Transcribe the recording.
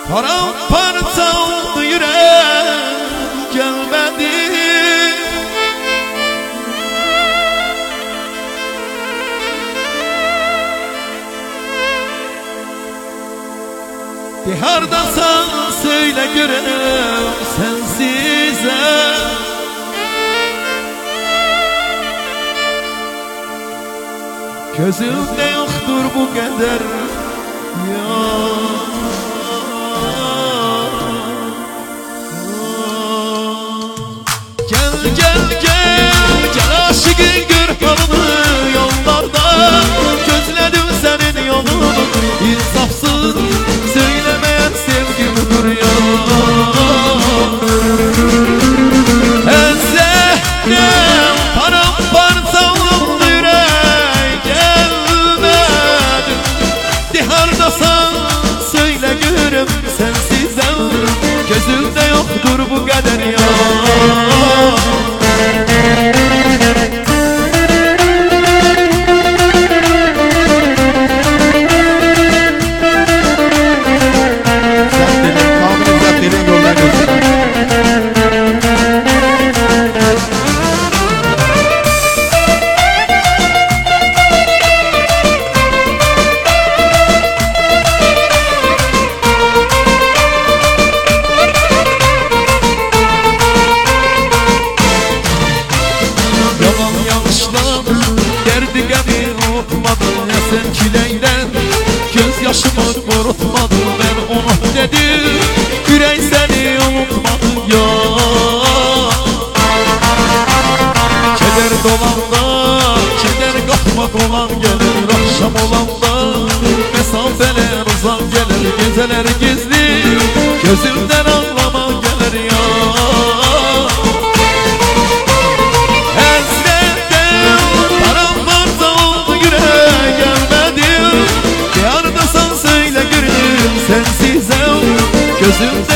Paramparça oldu yürek gelmedi. Dihardasan söyle görem sensize. Gözümde yoktur bu kadar ya. Gel gel gel gel aşıkın gör halımı yollarda. Gözledim senin yolunu insafsız söylemeyen sevgimdir ya. Ezzenem paramparça oldu yürek gelmedi. Dihardasan söyle görüm sensizem. Gözümde yoktur bu kader ya. Sen çileyden gözyaşımı kurutmadın. Ben onu dedim, yürek seni unutmadı ya. Keder dolanda, keder kalkmak olan gelir. Akşam olanda mesafeler uzak gelir. Geceler gizli, gözümden ağlamak gelir ya. Sensizem gözümde